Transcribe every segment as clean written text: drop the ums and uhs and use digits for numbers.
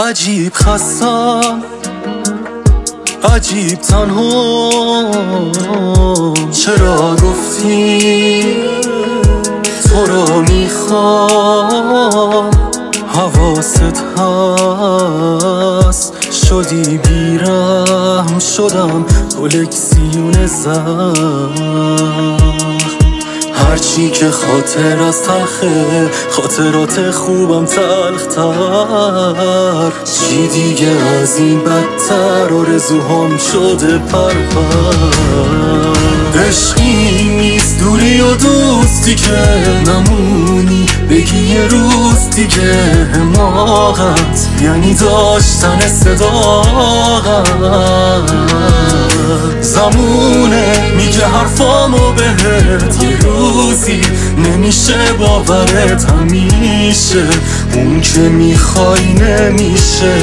عجیب خستم، عجیب تنها. چرا گفتی تو را میخوام؟ حواست هست شدی بیرحم، شدم کلکسیون زخم. هرچی که خاطر از تلخه، خاطرات خوبم تلختر. چی دیگه از این بدتر، آرزوهام شده پرپر. عشقی نیست دوری و دوستی که نمونی بگی یه روز دیگه. حماقت یعنی داشتن صداقت. زمونه میگه حرفامو بهت، یه روزی نمیشه باورت. همیشه اون که میخوای نمیشه.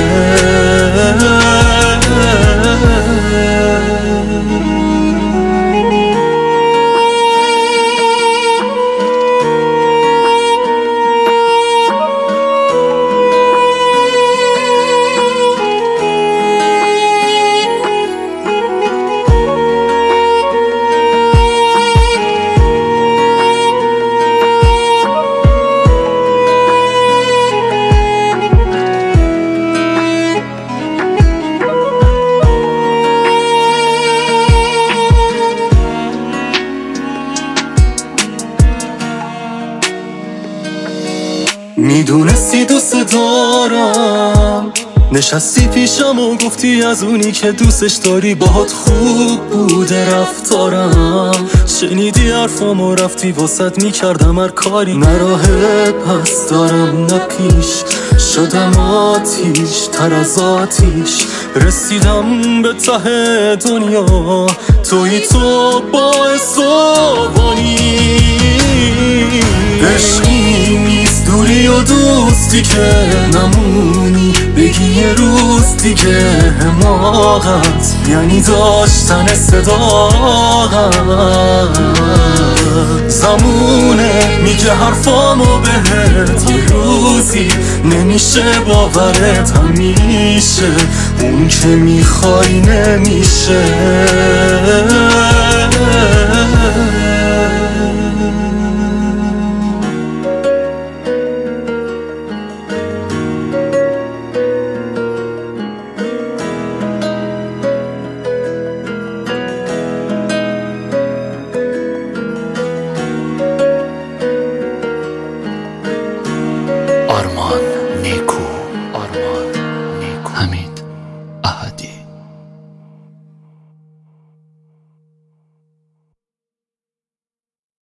میدونستی دوست دارم، نشستی پیشم و گفتی از اونی که دوستش داری باهات خوب بوده رفتارم. شنیدی حرفم و رفتی واسط میکردم هر کاری. نه راه پس دارم نه پیش، شدم آتیش تر از آتیش. رسیدم به ته دنیا، توی تو باعث آبانی. عشقی نیست دوری و دوستی که نمونی بگی یه روز دیگه. حماقت یعنی داشتن صداقت. زمونه میگه حرفامو بهت، یه روزی نمیشه باورت. همیشه اون که میخوای نمیشه.